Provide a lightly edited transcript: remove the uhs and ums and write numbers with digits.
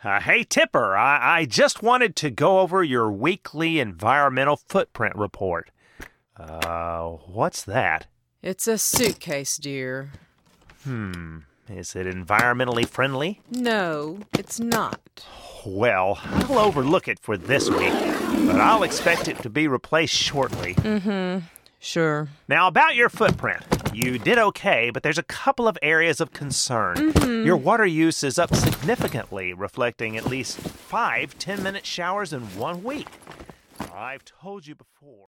Hey, Tipper, I just wanted to go over your weekly environmental footprint report. What's that? It's a suitcase, dear. Is it environmentally friendly? No, it's not. Well, I'll overlook it for this week, but I'll expect it to be replaced shortly. Sure. Now, about your footprint. You did okay, but there's a couple of areas of concern. Your water use is up significantly, reflecting at least 5 10-minute showers in 1 week. I've told you before.